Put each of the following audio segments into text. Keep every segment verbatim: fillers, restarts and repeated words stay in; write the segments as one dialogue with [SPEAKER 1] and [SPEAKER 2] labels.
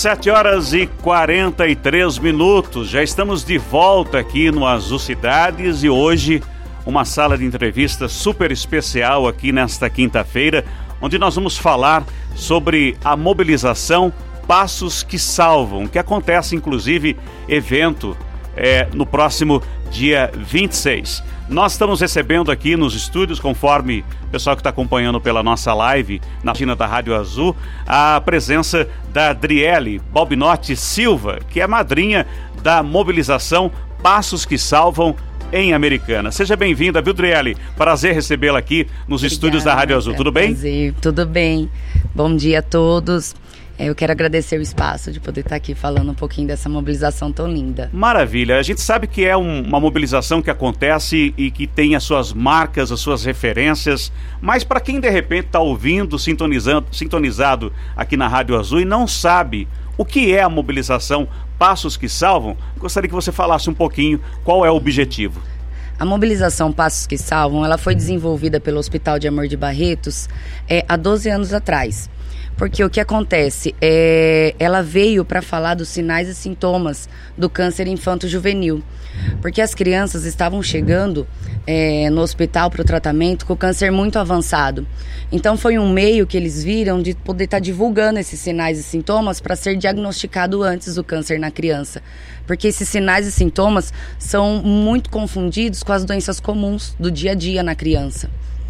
[SPEAKER 1] sete horas e quarenta e três minutos, já estamos de volta aqui no Azul Cidades e hoje uma sala de entrevista super especial aqui nesta quinta-feira, onde nós vamos falar sobre a mobilização Passos que Salvam, que acontece inclusive evento é, no próximo dia vinte e seis. Nós estamos recebendo aqui nos estúdios, conforme o pessoal que está acompanhando pela nossa live na página da Rádio Azul, a presença da Adriele Balbinotti Silva, que é madrinha da mobilização Passos que Salvam em Americana. Seja bem-vinda, viu, Adriele? Prazer recebê-la aqui nos Obrigada, estúdios da Rádio Azul. Tudo bem?
[SPEAKER 2] Prazer, tudo bem. Bom dia a todos. Eu quero agradecer o espaço de poder estar aqui falando um pouquinho dessa mobilização tão linda.
[SPEAKER 1] Maravilha. A gente sabe que é um, uma mobilização que acontece e que tem as suas marcas, as suas referências, mas para quem de repente está ouvindo, sintonizando, sintonizado aqui na Rádio Azul e não sabe o que é a mobilização Passos que Salvam, gostaria que você falasse um pouquinho qual é o objetivo.
[SPEAKER 2] A mobilização Passos que Salvam, ela foi desenvolvida pelo Hospital de Amor de Barretos é, há doze anos atrás. Porque o que acontece é, ela veio para falar dos sinais e sintomas do câncer infanto-juvenil. Porque as crianças estavam chegando é, no hospital para o tratamento com o câncer muito avançado. Então foi um meio que eles viram de poder estar tá divulgando esses sinais e sintomas para ser diagnosticado antes do câncer na criança. Porque esses sinais e sintomas são muito confundidos com as doenças comuns do dia a dia na criança.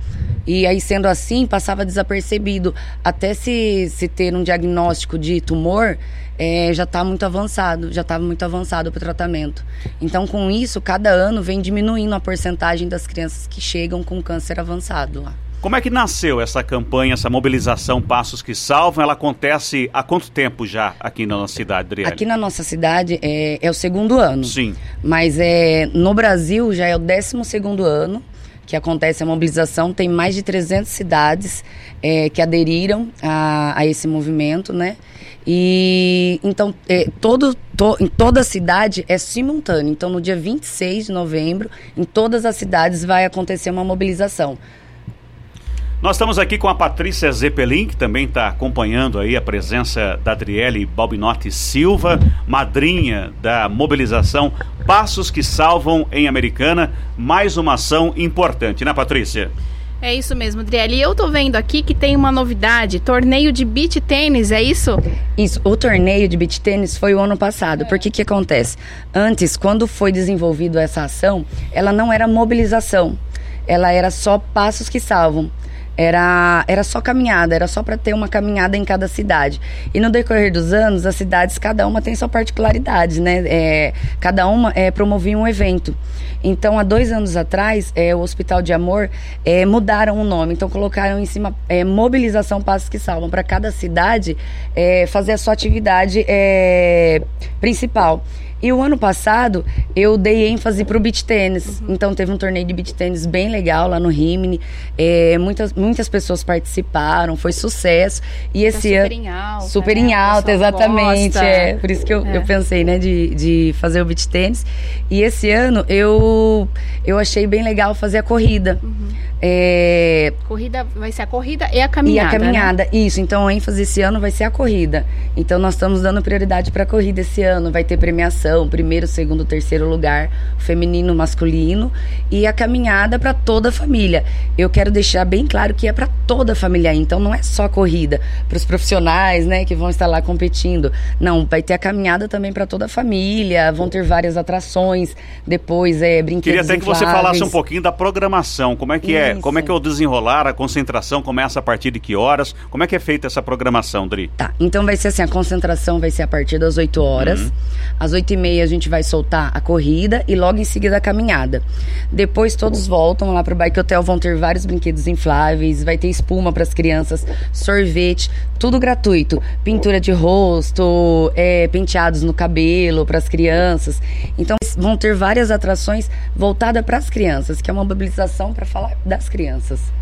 [SPEAKER 2] E aí, sendo assim, passava desapercebido. Até se, se ter um diagnóstico de tumor, é, já está muito avançado, já estava muito avançado para o tratamento. Então, com isso, cada ano vem diminuindo a porcentagem das crianças que chegam com câncer avançado lá.
[SPEAKER 1] Como é que nasceu essa campanha, essa mobilização Passos que Salvam? Ela acontece há quanto tempo já aqui na nossa cidade, Adriele?
[SPEAKER 2] Aqui na nossa cidade é, é o segundo ano.
[SPEAKER 1] Sim.
[SPEAKER 2] Mas é, no Brasil já é o décimo segundo ano que acontece a mobilização. Tem mais de trezentas cidades é, que aderiram a, a esse movimento, né? E então é, todo, to, em toda a cidade é simultâneo. Então no dia vinte e seis de novembro, em todas as cidades vai acontecer uma mobilização.
[SPEAKER 1] Nós estamos aqui com a Patrícia Zeppelin, que também está acompanhando aí a presença da Adriele Balbinotti Silva, madrinha da mobilização Passos que Salvam em Americana. Mais uma ação importante, né, Patrícia?
[SPEAKER 3] É isso mesmo, Adriele. E eu tô vendo aqui que tem uma novidade, torneio de beach tênis, é isso?
[SPEAKER 2] Isso, o torneio de beach tênis foi o ano passado. É. Porque que acontece? Antes, quando foi desenvolvido essa ação, ela não era mobilização, ela era só Passos que Salvam. Era, era só caminhada, era só para ter uma caminhada em cada cidade. E no decorrer dos anos, as cidades, cada uma tem sua particularidade, né? É, cada uma é, promovia um evento. Então, há dois anos atrás, é, o Hospital de Amor é, mudaram o nome. Então, colocaram em cima é, mobilização Passos que Salvam, para cada cidade é, fazer a sua atividade é, principal. E o ano passado, eu dei ênfase para o beach tênis. Uhum. Então, teve um torneio de beach tênis bem legal lá no Rimini. É, muitas, muitas pessoas participaram, foi sucesso. E esse
[SPEAKER 3] tá
[SPEAKER 2] ano...
[SPEAKER 3] super em alta.
[SPEAKER 2] Super
[SPEAKER 3] né?
[SPEAKER 2] em alta, exatamente. É, por isso que eu,
[SPEAKER 3] é.
[SPEAKER 2] eu pensei, né, de, de fazer o beach tênis. E esse ano, eu, eu achei bem legal fazer a corrida.
[SPEAKER 3] Uhum.
[SPEAKER 2] É...
[SPEAKER 3] Corrida, vai ser a corrida e a caminhada,
[SPEAKER 2] E a caminhada,
[SPEAKER 3] né?
[SPEAKER 2] Isso. Então, a ênfase esse ano vai ser a corrida. Então, nós estamos dando prioridade para a corrida esse ano. Vai ter premiação, primeiro, segundo, terceiro lugar, feminino, masculino. E a caminhada para toda a família. Eu quero deixar bem claro que é para toda a família. Então, não é só a corrida para os profissionais, né, que vão estar lá competindo. Não, vai ter a caminhada também para toda a família. Vão ter várias atrações. Depois, é, brinquedos
[SPEAKER 1] Queria até que
[SPEAKER 2] infláveis.
[SPEAKER 1] você falasse um pouquinho da programação. Como é que é?
[SPEAKER 2] Isso.
[SPEAKER 1] Como é que é o desenrolar? A concentração começa a partir de que horas? Como é que é feita essa programação, Dri?
[SPEAKER 2] Tá, então vai ser assim, a concentração vai ser a partir das oito horas. Uhum. Às oito e meia a gente vai soltar a corrida e logo em seguida a caminhada. Depois todos voltam lá pro Bike Hotel, vão ter vários brinquedos infláveis, vai ter espuma para as crianças, sorvete, tudo gratuito. Pintura de rosto, é, penteados no cabelo para as crianças. Então vão ter várias atrações voltadas para as crianças, que é uma mobilização para falar das crianças.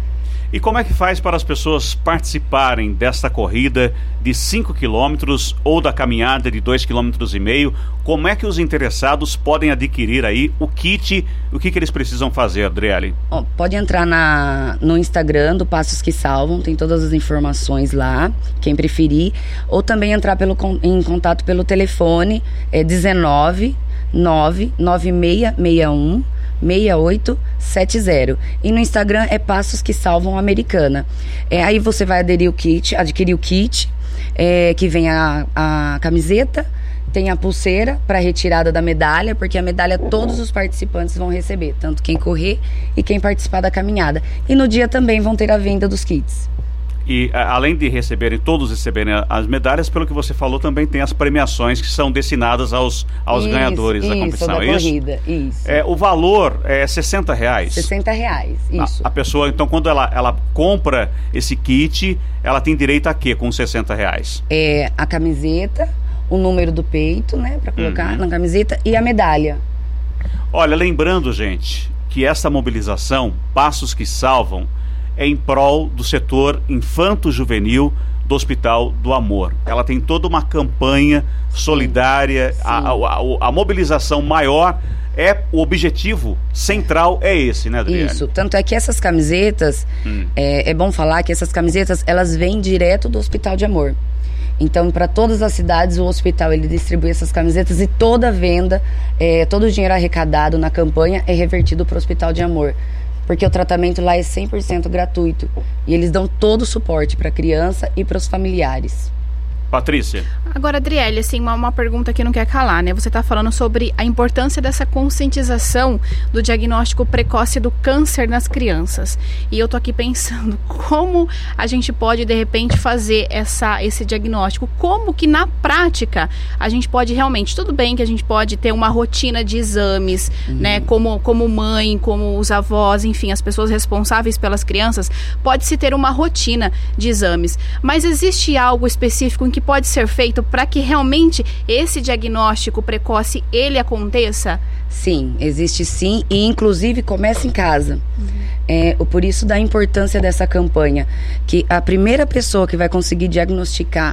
[SPEAKER 1] E como é que faz para as pessoas participarem desta corrida de cinco quilômetros ou da caminhada de dois quilômetros e meio? Como é que os interessados podem adquirir aí o kit? O que, que eles precisam fazer, Adriele?
[SPEAKER 2] Oh, pode entrar na, no Instagram do Passos que Salvam, tem todas as informações lá, quem preferir. Ou também entrar pelo, em contato pelo telefone, é dezenove, nove nove seis seis um, seis oito sete zero. E no Instagram é Passos que Salvam Americana. É, aí você vai aderir o kit, adquirir o kit, é, que vem a, a camiseta, tem a pulseira para retirada da medalha, porque a medalha todos os participantes vão receber, tanto quem correr e quem participar da caminhada. E no dia também vão ter a venda dos kits.
[SPEAKER 1] E a, além de receberem, todos receberem as medalhas, pelo que você falou, também tem as premiações que são destinadas aos, aos isso, ganhadores
[SPEAKER 2] isso,
[SPEAKER 1] da competição,
[SPEAKER 2] da
[SPEAKER 1] é
[SPEAKER 2] corrida,
[SPEAKER 1] isso?
[SPEAKER 2] Isso.
[SPEAKER 1] É, o valor é sessenta reais.
[SPEAKER 2] sessenta reais, isso.
[SPEAKER 1] A, a pessoa, então, quando ela, ela compra esse kit, ela tem direito a quê com sessenta reais?
[SPEAKER 2] É a camiseta, o número do peito, né, para colocar uhum. na camiseta, e a medalha.
[SPEAKER 1] Olha, lembrando, gente, que essa mobilização, Passos que Salvam, é em prol do setor infanto-juvenil do Hospital do Amor. Ela tem toda uma campanha solidária, sim, sim. A, a, a mobilização maior é o objetivo central, é esse, né, Adriele?
[SPEAKER 2] Isso, tanto é que essas camisetas, hum. é, é bom falar que essas camisetas, elas vêm direto do Hospital de Amor. Então, para todas as cidades, o hospital ele distribui essas camisetas e toda a venda, é, todo o dinheiro arrecadado na campanha é revertido para o Hospital de Amor. Porque o tratamento lá é cem por cento gratuito. E eles dão todo o suporte para a criança e para os familiares.
[SPEAKER 1] Patrícia.
[SPEAKER 3] Agora, Adriele, assim, uma, uma pergunta que não quer calar, né? Você está falando sobre a importância dessa conscientização do diagnóstico precoce do câncer nas crianças. E eu tô aqui pensando como a gente pode, de repente, fazer essa, esse diagnóstico. Como que, na prática, a gente pode realmente... Tudo bem que a gente pode ter uma rotina de exames, uhum. né? Como, como mãe, como os avós, enfim, as pessoas responsáveis pelas crianças, pode-se ter uma rotina de exames. Mas existe algo específico em que pode ser feito para que realmente esse diagnóstico precoce ele aconteça?
[SPEAKER 2] Sim, existe sim, e inclusive começa em casa. Uhum. É, por isso da importância dessa campanha, que a primeira pessoa que vai conseguir diagnosticar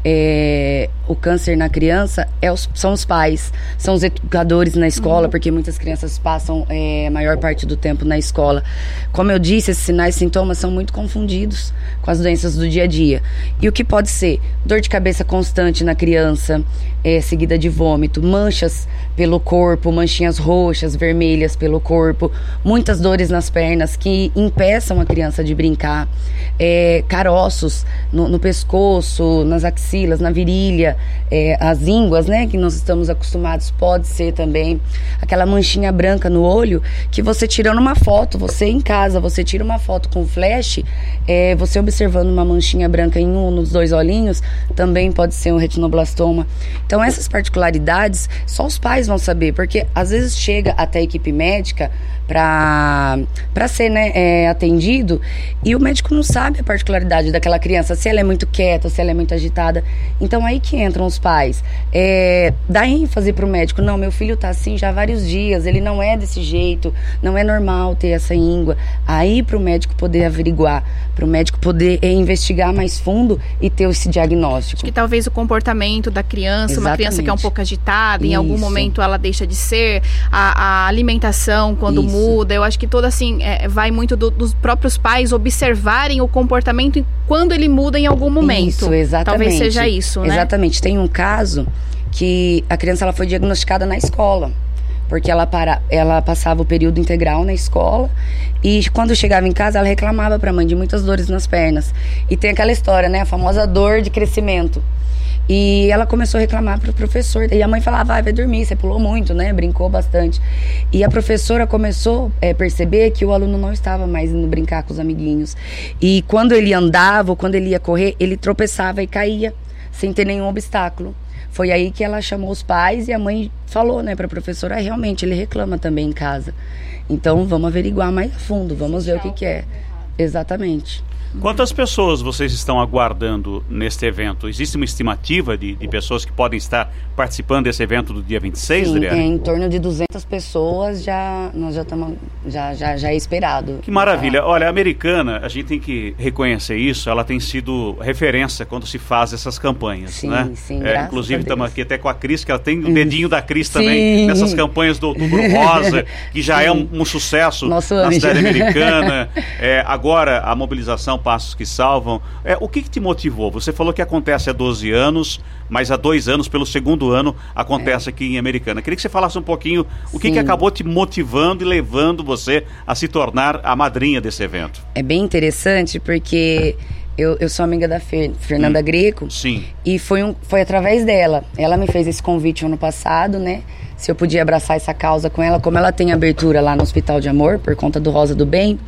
[SPEAKER 2] é, o câncer na criança é os, são os pais, são os educadores na escola, uhum. porque muitas crianças passam é, a maior parte do tempo na escola. Como eu disse, esses sinais e sintomas são muito confundidos com as doenças do dia a dia. E o que pode ser? Dor de cabeça constante na criança, é, seguida de vômito, manchas pelo corpo, manchinhas roxas, vermelhas pelo corpo, muitas dores nas pernas que impeçam a criança de brincar, é, caroços no, no pescoço, nas axilas, na virilha, é, as ínguas, né, que nós estamos acostumados, pode ser também aquela manchinha branca no olho que você tirando uma foto, você em casa, você tira uma foto com flash, é, você observando uma manchinha branca em um, nos dois olhinhos, também pode ser um retinoblastoma. Então essas particularidades só os pais vão saber, porque às vezes chega até a equipe médica para para ser né, é, atendido e o médico não sabe a particularidade daquela criança, se ela é muito quieta, se ela é muito agitada. Então aí que entram os pais, é, dá ênfase para o médico, não, meu filho tá assim já há vários dias, ele não é desse jeito, não é normal ter essa íngua. Aí para o médico poder averiguar, para o médico poder é, investigar mais fundo e ter esse diagnóstico.
[SPEAKER 3] Acho que talvez o comportamento da criança, exatamente. Uma criança que é um pouco agitada, em Isso. algum momento ela deixa de ser, a, a alimentação quando Isso. muda, eu acho que toda assim, é, vai muito do, dos próprios pais observarem o comportamento quando ele muda em algum momento.
[SPEAKER 2] Isso, exatamente.
[SPEAKER 3] Talvez seja isso, né?
[SPEAKER 2] Exatamente. Tem um caso que a criança ela foi diagnosticada na escola, porque ela, para, ela passava o período integral na escola e quando chegava em casa ela reclamava para a mãe de muitas dores nas pernas. E tem aquela história, né? A famosa dor de crescimento. E ela começou a reclamar para o professor. E a mãe falava, ah, vai dormir, você pulou muito, né? Brincou bastante. E a professora começou a é, perceber que o aluno não estava mais indo brincar com os amiguinhos. E quando ele andava ou quando ele ia correr, ele tropeçava e caía, sem ter nenhum obstáculo. Foi aí que ela chamou os pais e a mãe falou, né, para a professora, ah, realmente, ele reclama também em casa. Então, vamos averiguar mais a fundo, vamos ver o que que é. Exatamente.
[SPEAKER 1] Quantas pessoas vocês estão aguardando neste evento? Existe uma estimativa de, de pessoas que podem estar participando desse evento do dia vinte e seis,
[SPEAKER 2] Sim,
[SPEAKER 1] Adriele?
[SPEAKER 2] é em torno de duzentas pessoas, já, nós já estamos, já, já, já é esperado.
[SPEAKER 1] Que maravilha. Olha, a Americana, a gente tem que reconhecer isso, ela tem sido referência quando se faz essas campanhas,
[SPEAKER 2] sim,
[SPEAKER 1] né?
[SPEAKER 2] Sim,
[SPEAKER 1] é, inclusive estamos aqui até com a Cris, que ela tem o dedinho da Cris
[SPEAKER 2] sim.
[SPEAKER 1] também, nessas campanhas do Outubro Rosa, que já sim. é um, um sucesso
[SPEAKER 2] Nosso
[SPEAKER 1] na
[SPEAKER 2] anjo.
[SPEAKER 1] cidade americana. É, agora, a mobilização Passos que Salvam. É, o que, que te motivou? Você falou que acontece há doze anos, mas há dois anos, pelo segundo ano, acontece é. aqui em Americana. Queria que você falasse um pouquinho o que, que acabou te motivando e levando você a se tornar a madrinha desse evento.
[SPEAKER 2] É bem interessante porque eu, eu sou amiga da Fer, Fernanda hum, Greco.
[SPEAKER 1] Sim.
[SPEAKER 2] E foi, um, foi através dela. Ela me fez esse convite ano passado, né? Se eu podia abraçar essa causa com ela, como ela tem abertura lá no Hospital de Amor, por conta do Rosa do Bem,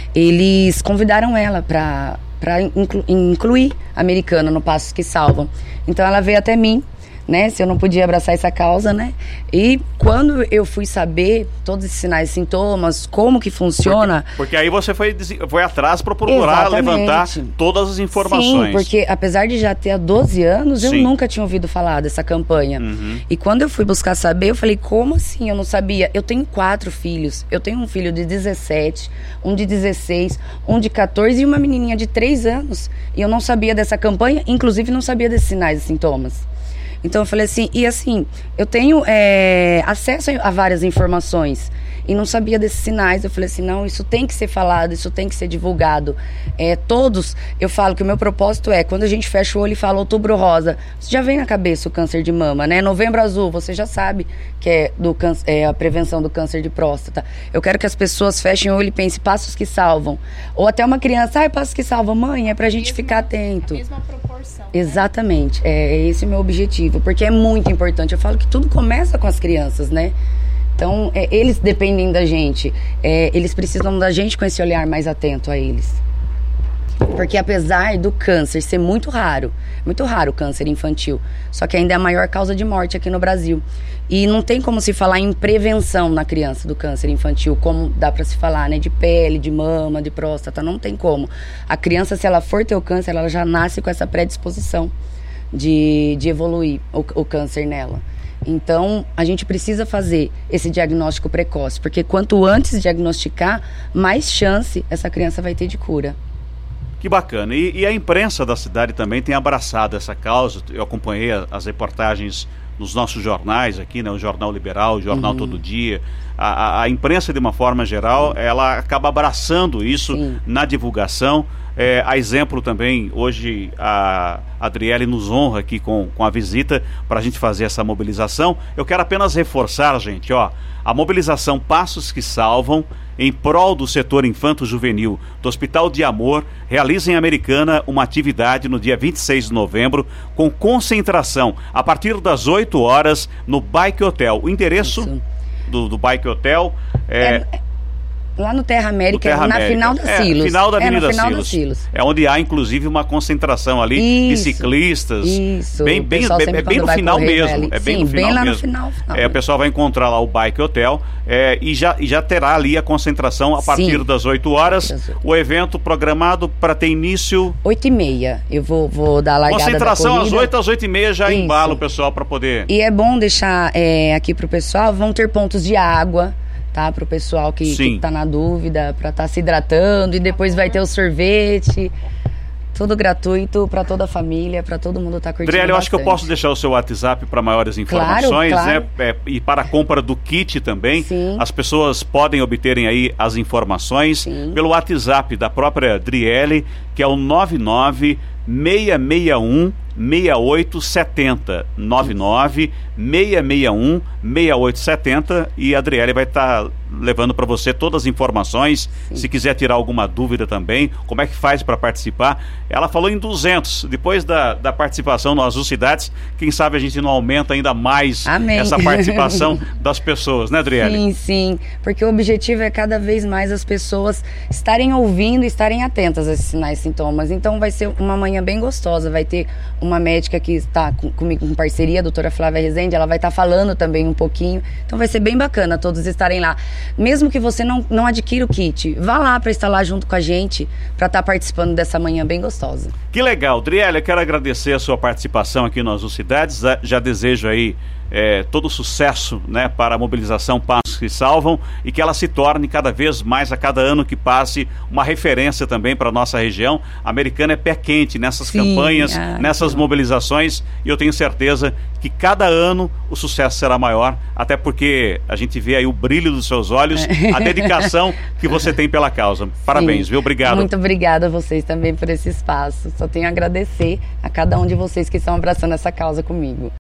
[SPEAKER 2] eles convidaram ela para para inclu, incluir a Americana no Passos que Salvam. Então ela veio até mim, né, se eu não podia abraçar essa causa, né, e quando eu fui saber todos esses sinais e sintomas, como que funciona...
[SPEAKER 1] Porque, porque aí você foi, foi atrás para procurar Exatamente. levantar todas as informações.
[SPEAKER 2] Sim, porque apesar de já ter há doze anos, eu Sim. nunca tinha ouvido falar dessa campanha.
[SPEAKER 1] Uhum.
[SPEAKER 2] E quando eu fui buscar saber, eu falei, como assim? Eu não sabia. Eu tenho quatro filhos. Eu tenho um filho de dezessete, um de dezesseis, um de quatorze e uma menininha de três anos. E eu não sabia dessa campanha, inclusive não sabia desses sinais e sintomas. Então eu falei assim, e assim, eu tenho é, acesso a várias informações e não sabia desses sinais. Eu falei assim, não, isso tem que ser falado, isso tem que ser divulgado. É, todos, eu falo que o meu propósito é, quando a gente fecha o olho e fala Outubro Rosa, você já vem na cabeça o câncer de mama, né? Novembro Azul, você já sabe que é, do câncer, é a prevenção do câncer de próstata. Eu quero que as pessoas fechem o olho e pensem, passos que salvam. Ou até uma criança, ai, passos que salvam, mãe, é pra gente mesma, ficar atento.
[SPEAKER 3] A mesma proporção.
[SPEAKER 2] Exatamente, né? é, é esse o meu objetivo, porque é muito importante. Eu falo que tudo começa com as crianças, né? Então, é, eles dependem da gente, é, eles precisam da gente com esse olhar mais atento a eles. Porque apesar do câncer ser muito raro, muito raro o câncer infantil, só que ainda é a maior causa de morte aqui no Brasil. E não tem como se falar em prevenção na criança do câncer infantil, como dá para se falar, né? De pele, de mama, de próstata, não tem como. A criança, se ela for ter o câncer, ela já nasce com essa predisposição de, de evoluir o, o câncer nela. Então, a gente precisa fazer esse diagnóstico precoce, porque quanto antes diagnosticar, mais chance essa criança vai ter de cura.
[SPEAKER 1] Que bacana. E, e a imprensa da cidade também tem abraçado essa causa. Eu acompanhei as reportagens nos nossos jornais aqui, né? O Jornal Liberal, o Jornal uhum. Todo Dia. A, a, a imprensa, de uma forma geral, ela acaba abraçando isso Sim. na divulgação. É, a exemplo também, hoje a Adriele nos honra aqui com, com a visita para a gente fazer essa mobilização. Eu quero apenas reforçar, gente, ó, a mobilização Passos que Salvam em prol do setor infanto-juvenil do Hospital de Amor realiza em Americana uma atividade no dia vinte e seis de novembro com concentração a partir das oito horas no Bike Hotel. O endereço do, do Bike Hotel é... é...
[SPEAKER 2] Lá no Terra América,
[SPEAKER 1] Terra
[SPEAKER 2] na
[SPEAKER 1] América.
[SPEAKER 2] final da
[SPEAKER 1] é,
[SPEAKER 2] Silos.
[SPEAKER 1] Final da Avenida
[SPEAKER 2] é, no final
[SPEAKER 1] Silos.
[SPEAKER 2] Da Silos.
[SPEAKER 1] É onde há, inclusive, uma concentração ali
[SPEAKER 2] isso,
[SPEAKER 1] de ciclistas.
[SPEAKER 2] Isso.
[SPEAKER 1] Bem, bem, bem, é bem no final mesmo. É bem
[SPEAKER 2] Sim,
[SPEAKER 1] no final
[SPEAKER 2] bem lá
[SPEAKER 1] mesmo.
[SPEAKER 2] no final. final
[SPEAKER 1] é, o pessoal vai encontrar lá o Bike Hotel é, e, já, e já terá ali a concentração a partir Sim. das oito horas. O evento programado para ter início...
[SPEAKER 2] oito e meia. Eu vou, vou dar a largada
[SPEAKER 1] Concentração
[SPEAKER 2] da corrida.
[SPEAKER 1] às oito, às oito e meia já Isso. embala o pessoal para poder...
[SPEAKER 2] E é bom deixar é, aqui para o pessoal, vão ter pontos de água, tá? Para o pessoal que, que tá na dúvida, para estar tá se hidratando, e depois vai ter o sorvete, tudo gratuito para toda a família, para todo mundo estar tá curtindo.
[SPEAKER 1] Adriele, eu acho que eu posso deixar o seu WhatsApp para maiores informações,
[SPEAKER 2] claro, claro.
[SPEAKER 1] né? É, e para a compra do kit também.
[SPEAKER 2] Sim.
[SPEAKER 1] As pessoas podem obterem aí as informações
[SPEAKER 2] Sim.
[SPEAKER 1] pelo WhatsApp da própria Adriele, que é o nove nove seis seis um seis oito sete zero nove nove seis seis um seis oito sete zero, e a Adriele vai estar tá levando para você todas as informações. Sim. Se quiser tirar alguma dúvida também, como é que faz para participar. Ela falou em duzentos, depois da, da participação no Azul Cidades, quem sabe a gente não aumenta ainda mais
[SPEAKER 2] Amém.
[SPEAKER 1] Essa participação das pessoas, né, Adriele?
[SPEAKER 2] Sim, sim, porque o objetivo é cada vez mais as pessoas estarem ouvindo e estarem atentas a esses sinais e sintomas. Então vai ser uma manhã bem gostosa, vai ter uma médica que está com, comigo em parceria, a doutora Flávia Rezende, ela vai estar tá falando também um pouquinho, então vai ser bem bacana todos estarem lá. mesmo que você não, não adquira o kit, vá lá para estar lá junto com a gente, para estar participando dessa manhã bem gostosa.
[SPEAKER 1] Que legal, Driélia, eu quero agradecer a sua participação aqui no Azul Cidades, já desejo aí É, todo sucesso, né, para a mobilização Passos que Salvam e que ela se torne cada vez mais, a cada ano que passe, uma referência também para a nossa região. A Americana é pé quente nessas Sim, campanhas, é, nessas é. mobilizações, e eu tenho certeza que cada ano o sucesso será maior, até porque a gente vê aí o brilho dos seus olhos, é. a dedicação que você tem pela causa. Parabéns, Sim. viu? Obrigado.
[SPEAKER 2] Muito obrigada a vocês também por esse espaço. Só tenho a agradecer a cada um de vocês que estão abraçando essa causa comigo.